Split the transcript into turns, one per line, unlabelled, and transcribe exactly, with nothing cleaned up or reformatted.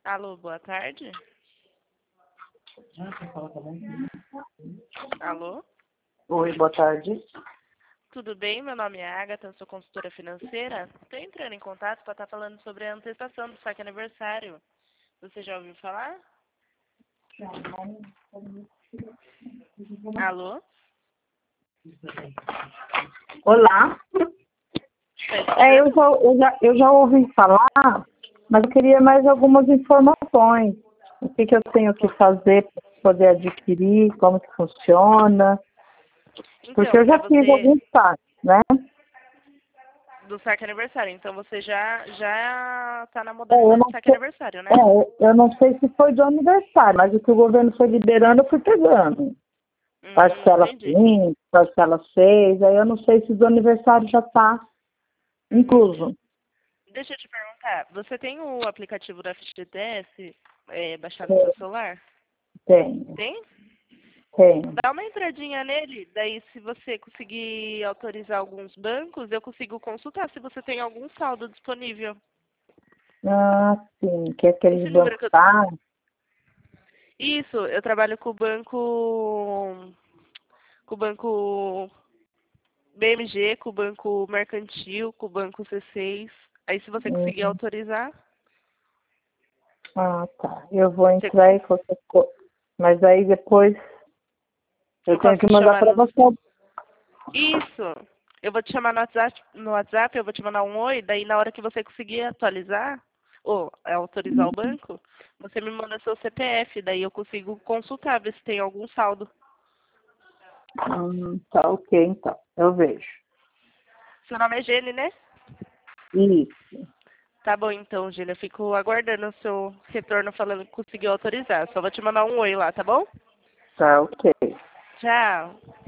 Alô, boa tarde. Alô?
Oi, boa tarde.
Tudo bem? Meu nome é Agatha, eu sou consultora financeira. Estou entrando em contato para estar falando sobre a antecipação do saque aniversário. Você já ouviu falar? Alô?
Olá.
Tá
É, eu
escutando?
já, eu, já, eu já ouvi falar, mas eu queria mais algumas informações. O que, que eu tenho que fazer para poder adquirir, como que funciona. Porque
Então,
eu
para
já fiz
você,
alguns saques, né?
do saque aniversário, então você já já está na
É, eu
modalidade de
não
saque
sei,
aniversário, né?
é, eu não sei se foi do aniversário, mas o que o governo foi liberando, eu fui pegando.
Hum,
Parcela
entendi.
cinco, parcela seis, aí eu não sei se do aniversário já está
Uhum.
incluso.
Deixa eu te perguntar, você tem o aplicativo da F G T S é, baixado no seu
Tem,
celular?
tenho,
Tem?
tenho.
Dá uma entradinha nele, daí se você conseguir autorizar alguns bancos, eu consigo consultar se você tem algum saldo disponível.
Ah, sim, que é aqueles
Esse número
bancos
que eu...
tá?
Isso, eu trabalho com o banco... com o banco B M G, com o banco Mercantil, com o banco C seis. Aí se você conseguir
Hum,
autorizar,
ah, tá. Eu vou
você
entrar e
consegue...
qualquer coisa. Mas aí depois eu
eu
tenho
posso
que
te
mandar
chamar
para
no...
você.
Isso! Eu vou te chamar no WhatsApp, no WhatsApp, eu vou te mandar um oi, daí na hora que você conseguir atualizar, ou autorizar o banco, você me manda seu C P F, daí eu consigo consultar, ver se tem algum saldo.
Hum, tá ok, então. Eu vejo.
Seu nome é Gene, né?
Isso.
Tá bom então, Gene, eu fico aguardando o seu retorno falando que conseguiu autorizar. Só vou te mandar um oi lá, tá bom?
Tá ok.
Tchau!